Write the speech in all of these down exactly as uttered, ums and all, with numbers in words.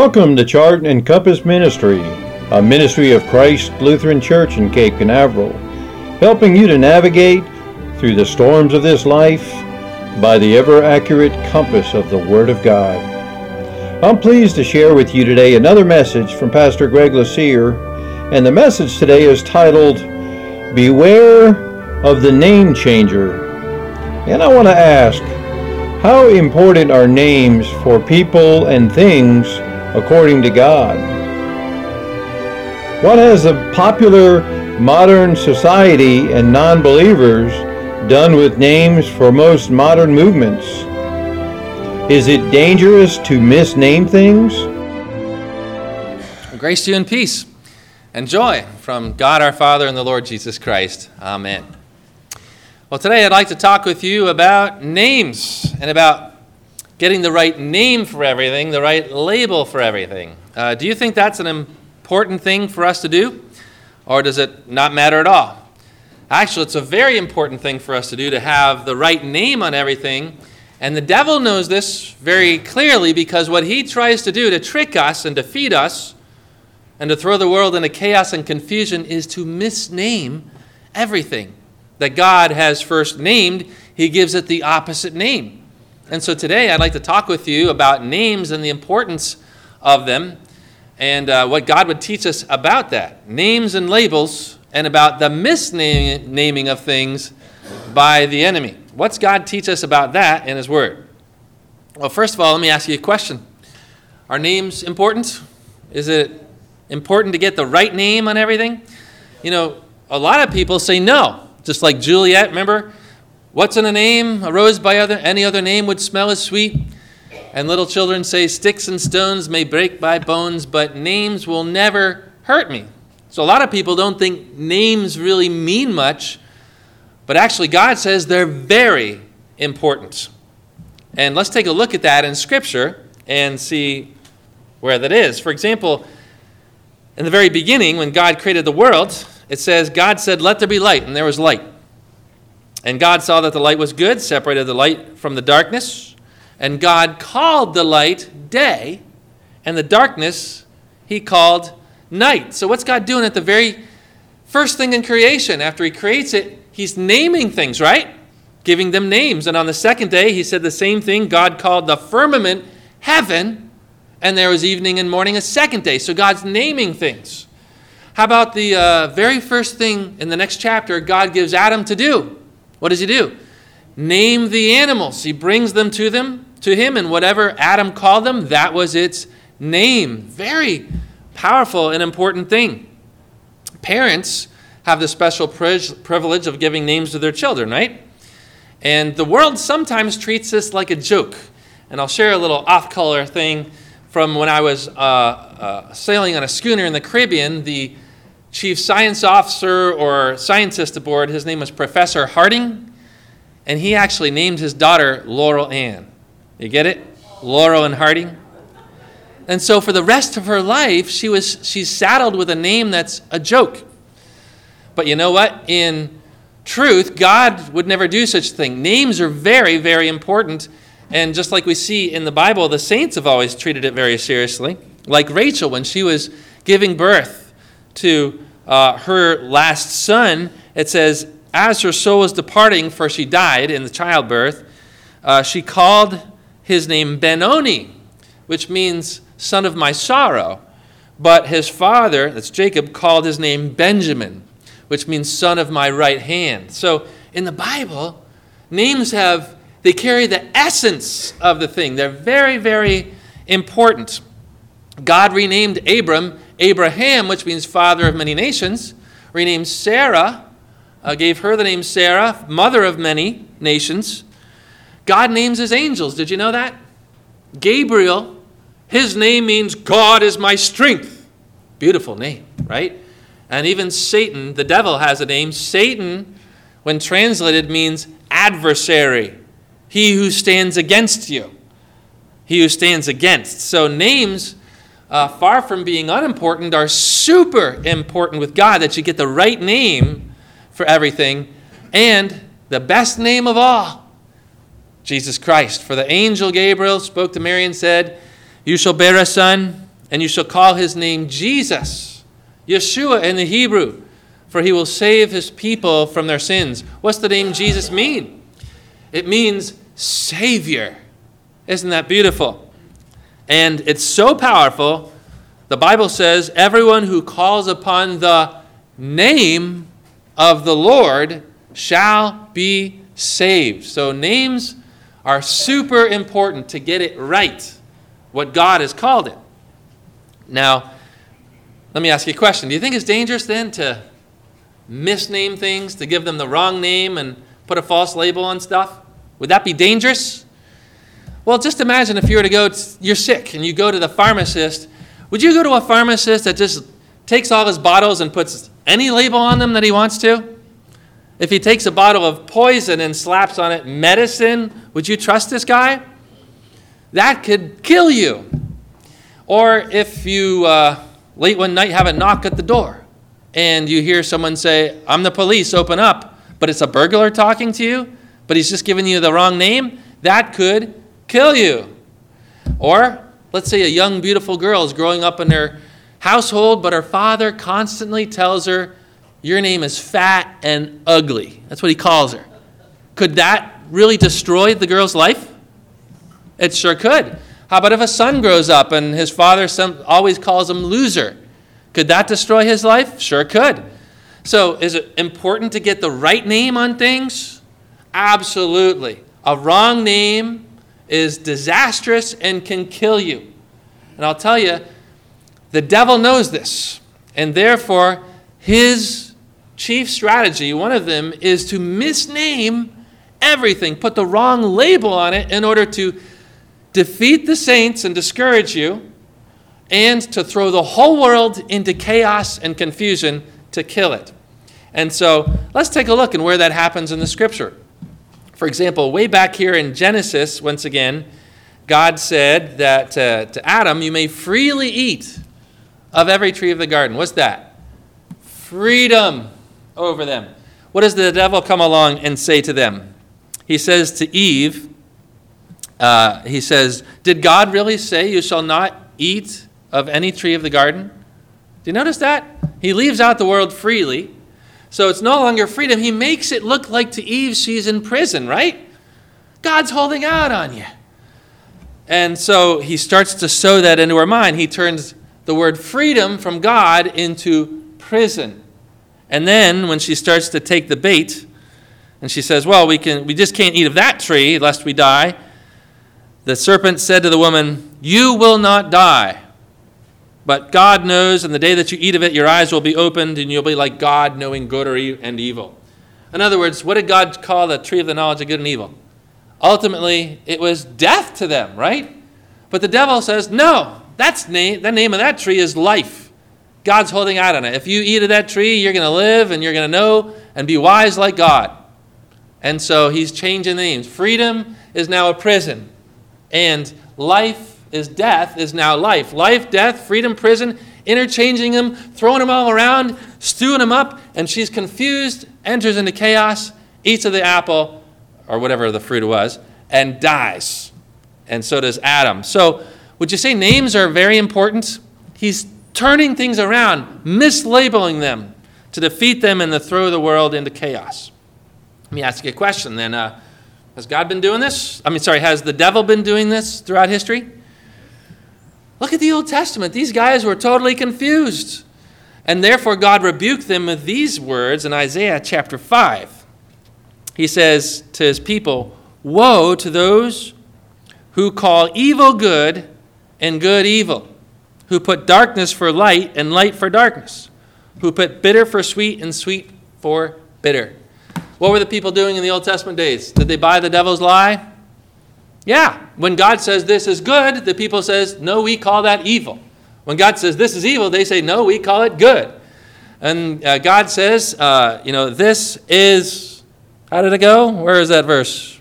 Welcome to Chart and Compass Ministry, a ministry of Christ Lutheran Church in Cape Canaveral, helping you to navigate through the storms of this life by the ever-accurate compass of the Word of God. I'm pleased to share with you today another message from Pastor Greg Lassere, and the message today is titled, Beware of the Name Changer. And I want to ask, how important are names for people and things according to God? What has the popular modern society and non-believers done with names for most modern movements? Is it dangerous to misname things? Grace to you and peace and joy from God our Father and the Lord Jesus Christ. Amen. Well, today I'd like to talk with you about names and about getting the right name for everything, the right label for everything. Uh, do you think that's an important thing for us to do, or does it not matter at all? Actually, it's a very important thing for us to do, to have the right name on everything, and the devil knows this very clearly, because what he tries to do to trick us and defeat us and to throw the world into chaos and confusion is to misname everything that God has first named. He gives it the opposite name. And so today I'd like to talk with you about names and the importance of them, and uh, what God would teach us about that. Names and labels, and about the misnaming of things by the enemy. What's God teach us about that in His Word? Well, first of all, let me ask you a question. Are names important? Is it important to get the right name on everything? You know, a lot of people say no. Just like Juliet, remember? What's in a name? A rose by other, any other name would smell as sweet. And little children say, sticks and stones may break my bones, but names will never hurt me. So a lot of people don't think names really mean much, but actually God says they're very important. And let's take a look at that in Scripture and see where that is. For example, in the very beginning, when God created the world, it says, God said, let there be light, and there was light. And God saw that the light was good, separated the light from the darkness. And God called the light day, and the darkness He called night. So what's God doing at the very first thing in creation? After He creates it, He's naming things, right? Giving them names. And on the second day, He said the same thing. God called the firmament heaven, and there was evening and morning a second day. So God's naming things. How about the uh, very first thing in the next chapter God gives Adam to do? What does He do? Name the animals. He brings them to them, to him, and whatever Adam called them, that was its name. Very powerful and important thing. Parents have the special privilege of giving names to their children, right? And the world sometimes treats this like a joke. And I'll share a little off-color thing from when I was uh, uh, sailing on a schooner in the Caribbean. The chief science officer or scientist aboard, his name was Professor Harding, and he actually named his daughter Laurel Ann. You get it? Laurel and Harding. And so for the rest of her life, she was she's saddled with a name that's a joke. But you know what? In truth, God would never do such a thing. Names are very, very important. And just like we see in the Bible, the saints have always treated it very seriously. Like Rachel, when she was giving birth to uh, her last son, it says, as her soul was departing, for she died in the childbirth, uh, she called his name Benoni, which means son of my sorrow. But his father, that's Jacob, called his name Benjamin, which means son of my right hand. So in the Bible, names have, they carry the essence of the thing. They're very, very important. God renamed Abram Abraham, which means father of many nations. Renamed Sarah, uh, gave her the name Sarah, mother of many nations. God names His angels. Did you know that? Gabriel, his name means God is my strength. Beautiful name, right? And even Satan, the devil, has a name. Satan, when translated, means adversary. He who stands against you. He who stands against. So names, uh, far from being unimportant, are super important with God, that you get the right name for everything. And the best name of all, Jesus Christ. For the angel Gabriel spoke to Mary and said, You shall bear a son, and you shall call his name Jesus, Yeshua in the Hebrew, for he will save his people from their sins. What's the name Jesus mean? It means Savior. Isn't that beautiful? And it's so powerful, the Bible says, everyone who calls upon the name of the Lord shall be saved. So names are super important to get it right, what God has called it. Now, let me ask you a question. Do you think it's dangerous then to misname things, to give them the wrong name and put a false label on stuff? Would that be dangerous? Well, just imagine if you were to go, to, you're sick and you go to the pharmacist. Would you go to a pharmacist that just takes all his bottles and puts any label on them that he wants to? If he takes a bottle of poison and slaps on it medicine, would you trust this guy? That could kill you. Or if you, uh, late one night, have a knock at the door and you hear someone say, I'm the police, open up, but it's a burglar talking to you, but he's just giving you the wrong name, that could kill you. Or let's say a young, beautiful girl is growing up in her household, but her father constantly tells her, your name is fat and ugly. That's what he calls her. Could that really destroy the girl's life? It sure could. How about if a son grows up and his father some, always calls him loser? Could that destroy his life? Sure could. So is it important to get the right name on things? Absolutely. A wrong name is disastrous and can kill you. And I'll tell you, the devil knows this. And therefore, his chief strategy, one of them, is to misname everything, put the wrong label on it in order to defeat the saints and discourage you, and to throw the whole world into chaos and confusion to kill it. And so let's take a look at where that happens in the scripture. For example, way back here in Genesis, once again, God said that uh, to Adam, you may freely eat of every tree of the garden. What's that? Freedom over them. What does the devil come along and say to them? He says to Eve, uh, he says, did God really say you shall not eat of any tree of the garden? Do you notice that? He leaves out the word freely. So it's no longer freedom. He makes it look like to Eve she's in prison, right? God's holding out on you. And so he starts to sow that into her mind. He turns the word freedom from God into prison. And then when she starts to take the bait, and she says, well, we can we just can't eat of that tree lest we die. The serpent said to the woman, you will not die. But God knows, and the day that you eat of it, your eyes will be opened, and you'll be like God, knowing good and evil. In other words, what did God call the tree of the knowledge of good and evil? Ultimately, it was death to them, right? But the devil says, no, that's name, the name of that tree is life. God's holding out on it. If you eat of that tree, you're going to live, and you're going to know and be wise like God. And so he's changing names. Freedom is now a prison, and life is death is now life. Life, death, freedom, prison, interchanging them, throwing them all around, stewing them up, and she's confused, enters into chaos, eats of the apple, or whatever the fruit was, and dies. And so does Adam. So would you say names are very important? He's turning things around, mislabeling them to defeat them and to throw the world into chaos. Let me ask you a question then. Uh, has God been doing this? I mean, sorry, has the devil been doing this throughout history? Look at the Old Testament. These guys were totally confused. And therefore God rebuked them with these words in Isaiah chapter five. He says to his people, woe to those who call evil good and good evil, who put darkness for light and light for darkness, who put bitter for sweet and sweet for bitter. What were the people doing in the Old Testament days? Did they buy the devil's lie? Yeah. When God says this is good, the people says, no, we call that evil. When God says this is evil, they say, no, we call it good. And uh, God says, uh, you know, this is, how did it go? Where is that verse?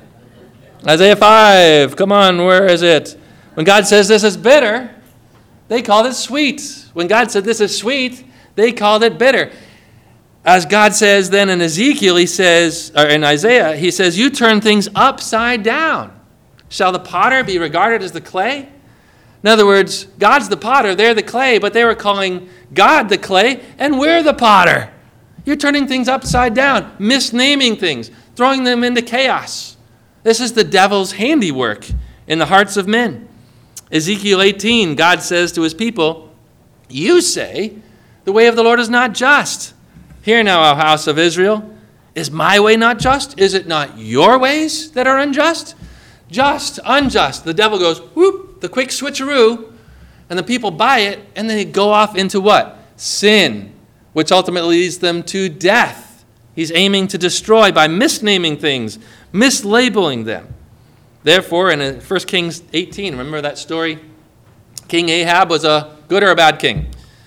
Isaiah five. Come on, where is it? When God says this is bitter, they called it sweet. When God said this is sweet, they called it bitter. As God says then in Ezekiel, he says, or in Isaiah, he says, you turn things upside down. Shall the potter be regarded as the clay? In other words, God's the potter, they're the clay, but they were calling God the clay, and we're the potter. You're turning things upside down, misnaming things, throwing them into chaos. This is the devil's handiwork in the hearts of men. Ezekiel eighteen, God says to his people, you say, the way of the Lord is not just. Hear now, O house of Israel, is my way not just? Is it not your ways that are unjust? Just, unjust. The devil goes, whoop, the quick switcheroo, and the people buy it, and then they go off into what? Sin, which ultimately leads them to death. He's aiming to destroy by misnaming things, mislabeling them. Therefore, in First Kings eighteen, remember that story? King Ahab was a good or a bad king?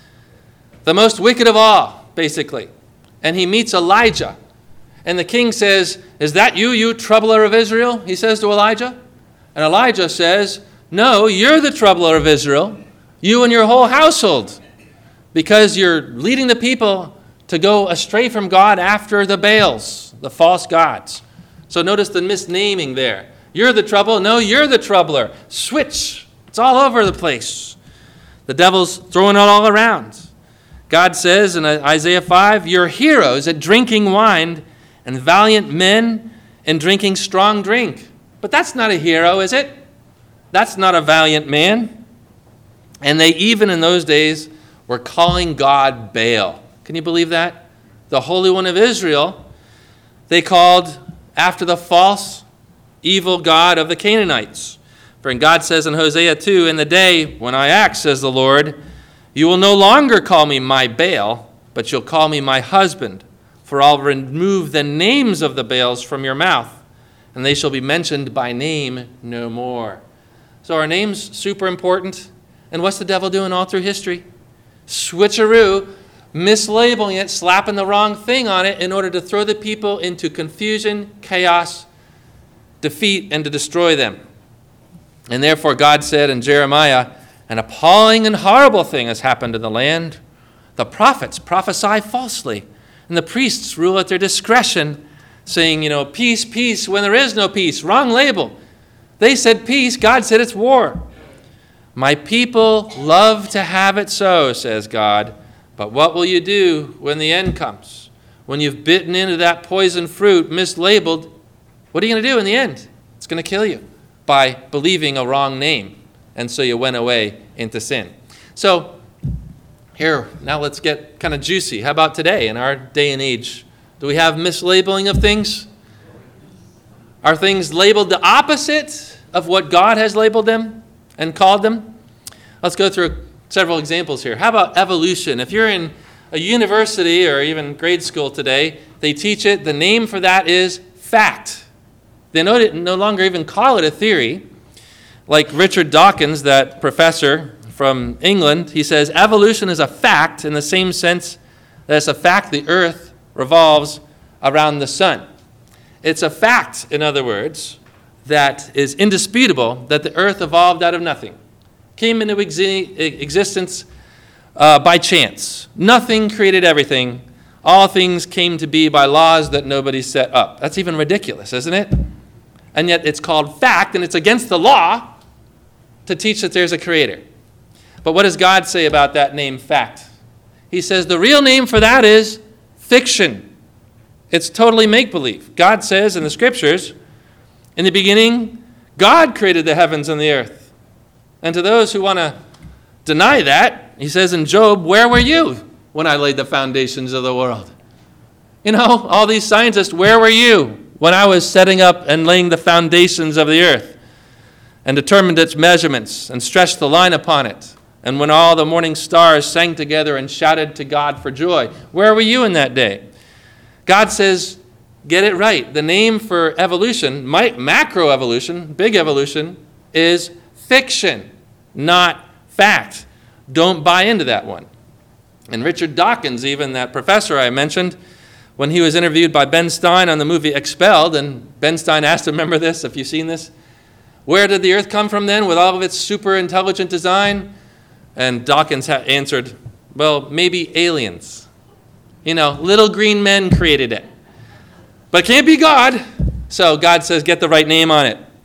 The most wicked of all, basically. And he meets Elijah. And the king says, is that you, you troubler of Israel? He says to Elijah. And Elijah says, no, you're the troubler of Israel, you and your whole household, because you're leading the people to go astray from God after the Baals, the false gods. So notice the misnaming there. You're the trouble. No, you're the troubler. Switch. It's all over the place. The devil's throwing it all around. God says in Isaiah five, you're heroes at drinking wine and valiant men in drinking strong drink. But that's not a hero, is it? That's not a valiant man. And they even in those days were calling God Baal. Can you believe that? The Holy One of Israel, they called after the false, evil god of the Canaanites. For God says in Hosea two, in the day when I act, says the Lord, you will no longer call me my Baal, but you'll call me my husband, for I'll remove the names of the Baals from your mouth, and they shall be mentioned by name no more. So are names super important? And what's the devil doing all through history? Switcheroo, mislabeling it, slapping the wrong thing on it in order to throw the people into confusion, chaos, defeat, and to destroy them. And therefore God said in Jeremiah, an appalling and horrible thing has happened to the land. The prophets prophesy falsely, and the priests rule at their discretion, saying, you know, peace, peace, when there is no peace. Wrong label. They said peace, God said it's war. My people love to have it so, says God, but what will you do when the end comes? When you've bitten into that poison fruit, mislabeled, what are you going to do in the end? It's going to kill you by believing a wrong name. And so you went away into sin. So here, now let's get kind of juicy. How about today in our day and age? Do we have mislabeling of things? Are things labeled the opposite of what God has labeled them and called them? Let's go through several examples here. How about evolution? If you're in a university or even grade school today, they teach it. The name for that is fact. They no longer even call it a theory. Like Richard Dawkins, that professor from England, he says, evolution is a fact in the same sense that it's a fact the earth revolves around the sun. It's a fact, in other words, that is indisputable that the earth evolved out of nothing. Came into exi- existence uh, by chance. Nothing created everything. All things came to be by laws that nobody set up. That's even ridiculous, isn't it? And yet it's called fact, and it's against the law to teach that there's a creator. But what does God say about that name, fact? He says the real name for that is fiction. It's totally make-believe. God says in the scriptures, in the beginning, God created the heavens and the earth. And to those who want to deny that, he says in Job, where were you when I laid the foundations of the world? You know, all these scientists, where were you when I was setting up and laying the foundations of the earth and determined its measurements and stretched the line upon it? And when all the morning stars sang together and shouted to God for joy, where were you in that day? God says, get it right. The name for evolution, macroevolution, big evolution, is fiction, not fact. Don't buy into that one. And Richard Dawkins, even that professor I mentioned, when he was interviewed by Ben Stein on the movie Expelled, and Ben Stein asked him, remember this, if you've seen this? Where did the earth come from then with all of its super intelligent design? And Dawkins ha- answered, well, maybe aliens. You know, little green men created it. But it can't be God. So God says, get the right name on it.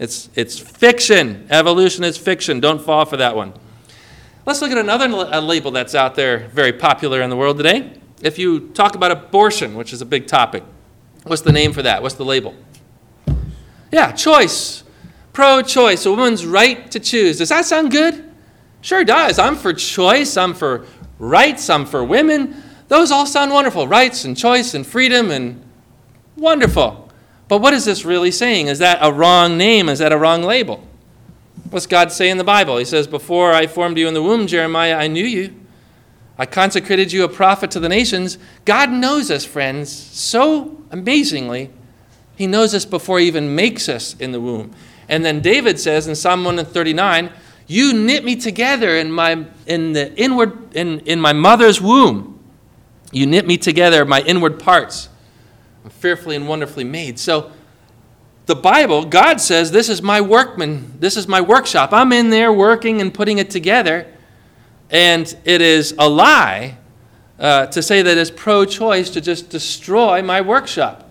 It's, it's fiction. Evolution is fiction. Don't fall for that one. Let's look at another l- label that's out there, very popular in the world today. If you talk about abortion, which is a big topic, what's the name for that? What's the label? Yeah, choice. Pro-choice, a woman's right to choose. Does that sound good? Sure does. I'm for choice. I'm for rights. I'm for women. Those all sound wonderful. Rights and choice and freedom and wonderful. But what is this really saying? Is that a wrong name? Is that a wrong label? What's God say in the Bible? He says, before I formed you in the womb, Jeremiah, I knew you. I consecrated you a prophet to the nations. God knows us, friends, so amazingly. He knows us before he even makes us in the womb. And then David says in Psalm one thirty-nine, you knit me together in my in the inward in, in my mother's womb. You knit me together, my inward parts. I'm fearfully and wonderfully made. So the Bible, God says, this is my workman, this is my workshop. I'm in there working and putting it together. And it is a lie uh, to say that it's pro-choice to just destroy my workshop.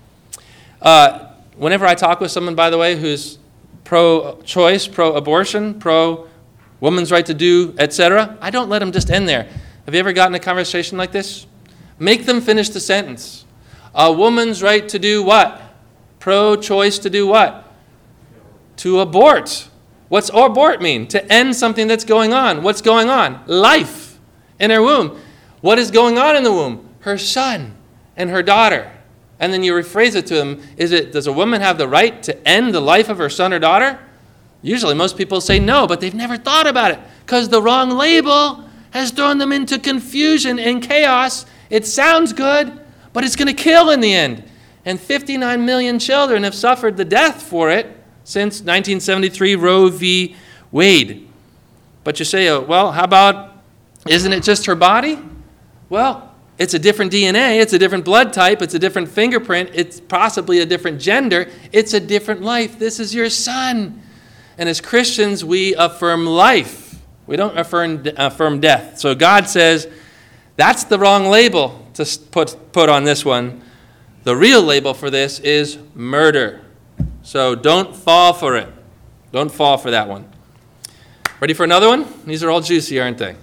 Uh, whenever I talk with someone, by the way, who's pro-choice, pro-abortion, pro-woman's right to do, et cetera, I don't let them just end there. Have you ever gotten a conversation like this? Make them finish the sentence. A woman's right to do what? Pro-choice to do what? To abort. What's abort mean? To end something that's going on. What's going on? Life in her womb. What is going on in the womb? Her son and her daughter. And then you rephrase it to them, is it, does a woman have the right to end the life of her son or daughter? Usually most people say no, but they've never thought about it because the wrong label has thrown them into confusion and chaos. It sounds good, but it's going to kill in the end. And fifty-nine million children have suffered the death for it since nineteen seventy-three Roe v. Wade. But you say, oh, well, how about, isn't it just her body? Well, it's a different D N A, it's a different blood type, it's a different fingerprint, it's possibly a different gender, it's a different life. This is your son. And as Christians, we affirm life. We don't affirm, affirm death. So God says, that's the wrong label to put, put on this one. The real label for this is murder. So don't fall for it. Don't fall for that one. Ready for another one? These are all juicy, aren't they?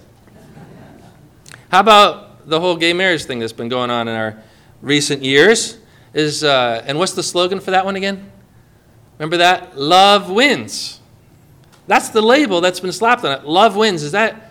How about the whole gay marriage thing that's been going on in our recent years? Is uh, and what's the slogan for that one again? Remember that? Love wins. That's the label that's been slapped on it. Love wins. Is that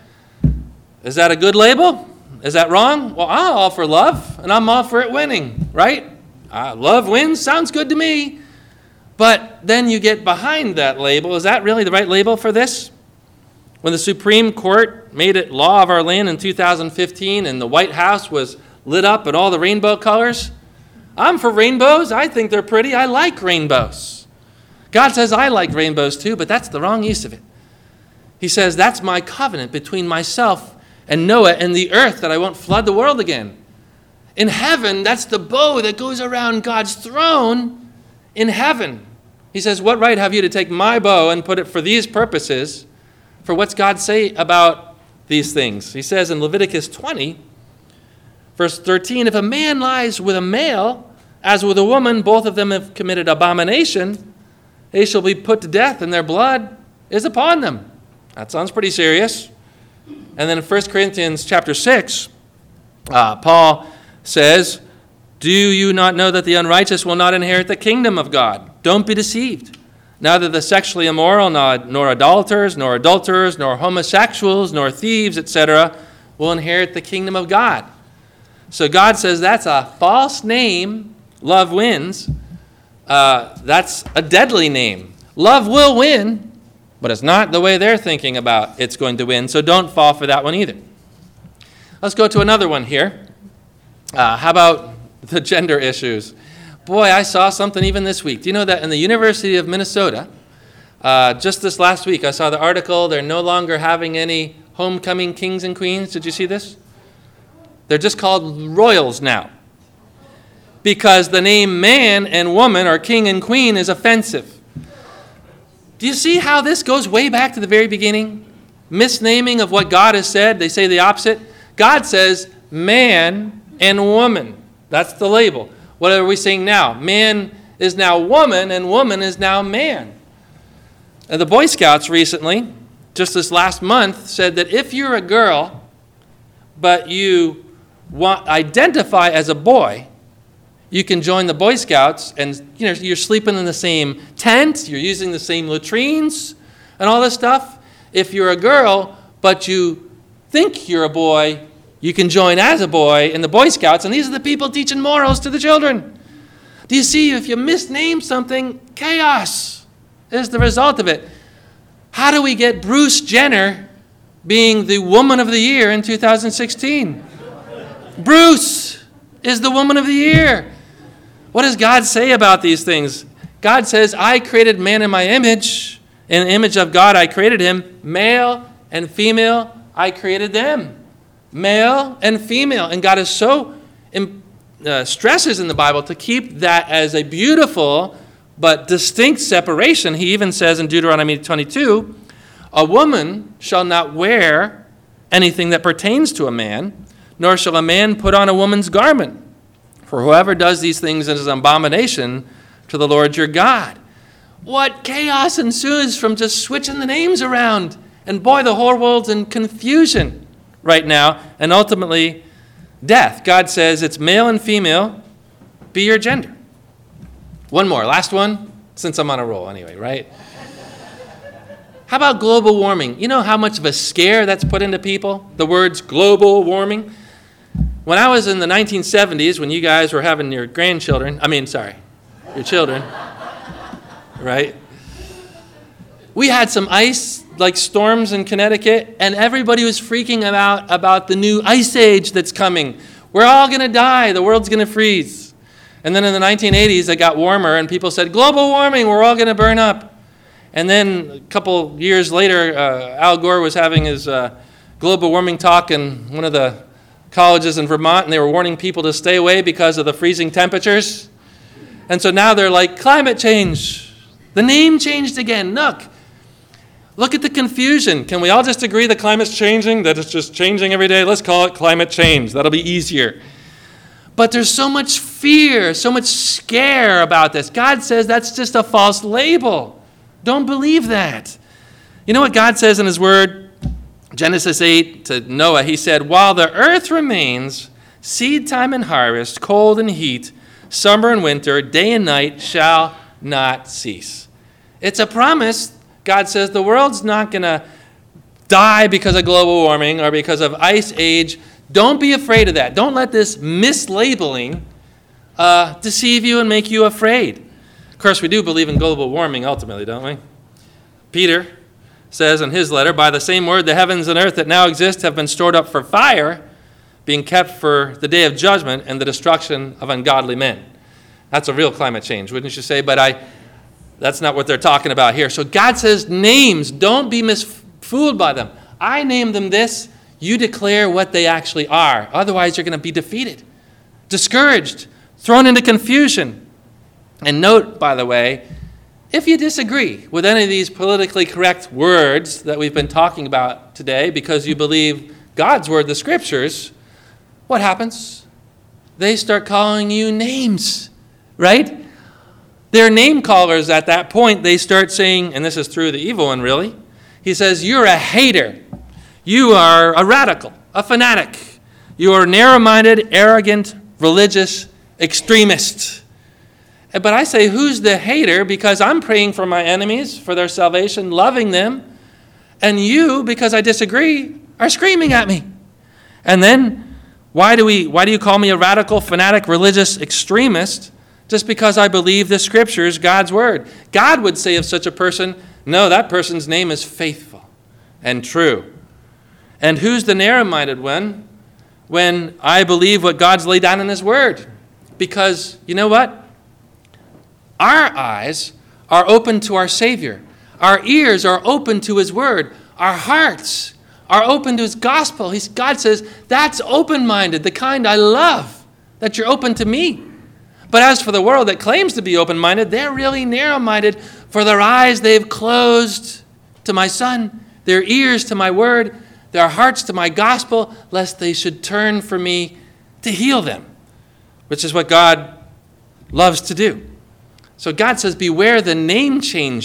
is that a good label? Is that wrong? Well, I'm all for love, and I'm all for it winning, right? Uh, love wins. Sounds good to me. But then you get behind that label. Is that really the right label for this? When the Supreme Court made it law of our land in two thousand fifteen and the White House was lit up in all the rainbow colors, I'm for rainbows. I think they're pretty. I like rainbows. God says I like rainbows too, but that's the wrong use of it. He says that's my covenant between myself and Noah and the earth, that I won't flood the world again. In heaven, that's the bow that goes around God's throne in heaven. He says, what right have you to take my bow and put it for these purposes? For what's God say about these things? He says in Leviticus twenty, verse thirteen, if a man lies with a male, as with a woman, both of them have committed abomination, they shall be put to death, and their blood is upon them. That sounds pretty serious. And then in First Corinthians chapter six, uh, Paul says, do you not know that the unrighteous will not inherit the kingdom of God? Don't be deceived. Neither the sexually immoral, nor, nor adulterers, nor adulterers, nor homosexuals, nor thieves, et cetera, will inherit the kingdom of God. So God says that's a false name. Love wins. Uh, that's a deadly name. Love will win, but it's not the way they're thinking about it's going to win. So don't fall for that one either. Let's go to another one here. Uh, how about the gender issues? Boy, I saw something even this week. Do you know that in the University of Minnesota, uh, just this last week, I saw the article, they're no longer having any homecoming kings and queens. Did you see this? They're just called royals now. Because the name man and woman or king and queen is offensive. Do you see how this goes way back to the very beginning? Misnaming of what God has said. They say the opposite. God says man and woman. That's the label. What are we saying now? Man is now woman and woman is now man. And the Boy Scouts recently, just this last month, said that if you're a girl, but you want, identify as a boy, you can join the Boy Scouts, and you know you're sleeping in the same tent, you're using the same latrines, and all this stuff. If you're a girl, but you think you're a boy, you can join as a boy in the Boy Scouts, and these are the people teaching morals to the children. Do you see, if you misname something, chaos is the result of it. How do we get Bruce Jenner being the Woman of the Year in two thousand sixteen? Bruce is the Woman of the Year. What does God say about these things? God says, I created man in my image. In the image of God, I created him. Male and female, I created them. Male and female. And God is so uh, stresses in the Bible to keep that as a beautiful but distinct separation. He even says in Deuteronomy twenty-two, a woman shall not wear anything that pertains to a man, nor shall a man put on a woman's garment. For whoever does these things is an abomination to the Lord your God. What chaos ensues from just switching the names around. And boy, the whole world's in confusion right now. And ultimately, death. God says it's male and female. Be your gender. One more. Last one, since I'm on a roll anyway, right? How about global warming? You know how much of a scare that's put into people? The words global warming? When I was in the nineteen seventies, when you guys were having your grandchildren, I mean, sorry, your children, right? We had some ice, like storms in Connecticut, and everybody was freaking out about the new ice age that's coming. We're all going to die. The world's going to freeze. And then in the nineteen eighties, it got warmer, and people said, global warming, we're all going to burn up. And then a couple years later, uh, Al Gore was having his uh, global warming talk in one of the colleges in Vermont, and they were warning people to stay away because of the freezing temperatures. And so now they're like, climate change. The name changed again. Look, look at the confusion. Can we all just agree that climate's changing, that it's just changing every day? Let's call it climate change. That'll be easier. But there's so much fear, so much scare about this. God says that's just a false label. Don't believe that. You know what God says in his word? Genesis eight to Noah, he said, while the earth remains, seed time and harvest, cold and heat, summer and winter, day and night shall not cease. It's a promise. God says the world's not going to die because of global warming or because of ice age. Don't be afraid of that. Don't let this mislabeling uh, deceive you and make you afraid. Of course, we do believe in global warming ultimately, don't we? Peter says in his letter, by the same word, the heavens and earth that now exist have been stored up for fire, being kept for the day of judgment and the destruction of ungodly men. That's a real climate change, wouldn't you say? But I, that's not what they're talking about here. So God says names, don't be misfooled by them. I name them this, you declare what they actually are. Otherwise, you're going to be defeated, discouraged, thrown into confusion. And note, by the way, if you disagree with any of these politically correct words that we've been talking about today because you believe God's word, the scriptures, what happens? They start calling you names, right? They're name callers at that point. They start saying, and this is through the evil one really, he says, you're a hater. You are a radical, a fanatic. You are narrow-minded, arrogant, religious extremist. But I say, who's the hater? Because I'm praying for my enemies, for their salvation, loving them. And you, because I disagree, are screaming at me. And then, why do we? Why do you call me a radical, fanatic, religious extremist? Just because I believe the scriptures, God's word. God would say of such a person, no, that person's name is faithful and true. And who's the narrow-minded one? When I believe what God's laid down in his word. Because, you know what? Our eyes are open to our Savior. Our ears are open to his word. Our hearts are open to his gospel. He's, God says, that's open-minded, the kind I love, that you're open to me. But as for the world that claims to be open-minded, they're really narrow-minded. For their eyes they've closed to my Son, their ears to my word, their hearts to my gospel, lest they should turn from me to heal them, which is what God loves to do. So God says, beware the name changer,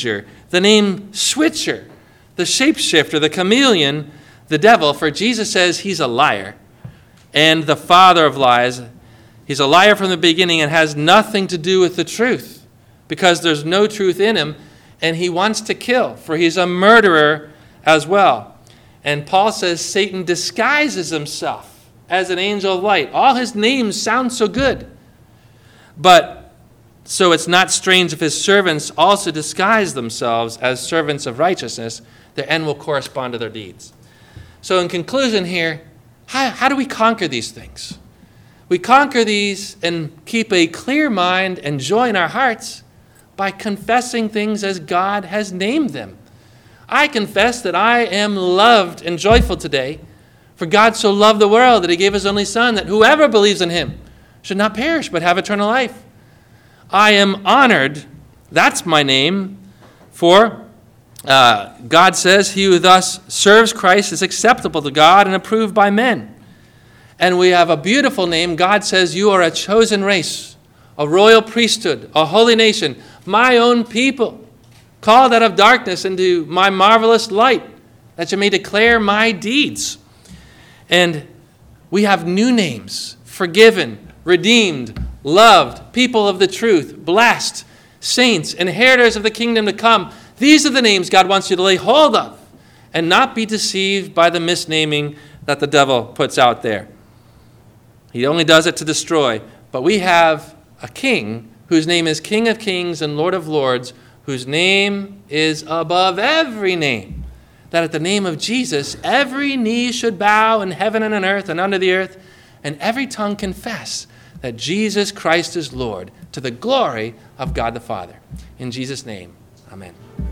the name switcher, the shapeshifter, the chameleon, the devil, for Jesus says he's a liar and the father of lies. He's a liar from the beginning and has nothing to do with the truth because there's no truth in him, and he wants to kill, for he's a murderer as well. And Paul says Satan disguises himself as an angel of light. All his names sound so good. But so it's not strange if his servants also disguise themselves as servants of righteousness. Their end will correspond to their deeds. So in conclusion here, how, how do we conquer these things? We conquer these and keep a clear mind and joy in our hearts by confessing things as God has named them. I confess that I am loved and joyful today, for God so loved the world that he gave his only Son, that whoever believes in him should not perish but have eternal life. I am honored, that's my name, for uh, God says he who thus serves Christ is acceptable to God and approved by men. And we have a beautiful name. God says you are a chosen race, a royal priesthood, a holy nation, my own people, called out of darkness into my marvelous light, that you may declare my deeds. And we have new names: forgiven, redeemed, loved, people of the truth, blessed, saints, inheritors of the kingdom to come. These are the names God wants you to lay hold of and not be deceived by the misnaming that the devil puts out there. He only does it to destroy. But we have a king whose name is King of Kings and Lord of Lords, whose name is above every name, that at the name of Jesus, every knee should bow in heaven and on earth and under the earth, and every tongue confess that Jesus Christ is Lord, to the glory of God the Father. In Jesus' name, amen.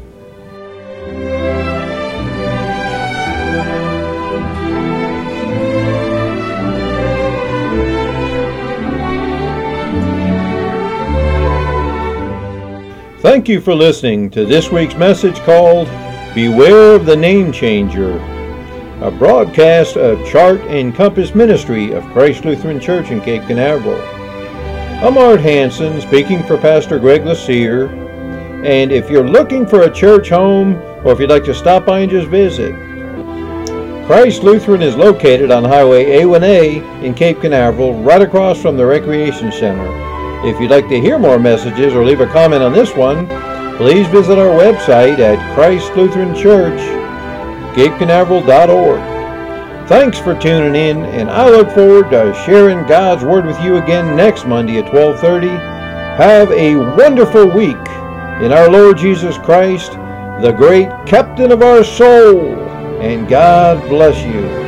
Thank you for listening to this week's message called Beware of the Name Changer, a broadcast of Chart and Compass Ministry of Christ Lutheran Church in Cape Canaveral. I'm Art Hansen, speaking for Pastor Greg Laseer, and if you're looking for a church home, or if you'd like to stop by and just visit, Christ Lutheran is located on Highway A one A in Cape Canaveral, right across from the Recreation Center. If you'd like to hear more messages or leave a comment on this one, please visit our website at Christ Lutheran Church, cape canaveral dot org. Thanks for tuning in, and I look forward to sharing God's Word with you again next Monday at twelve thirty. Have a wonderful week in our Lord Jesus Christ, the great captain of our soul, and God bless you.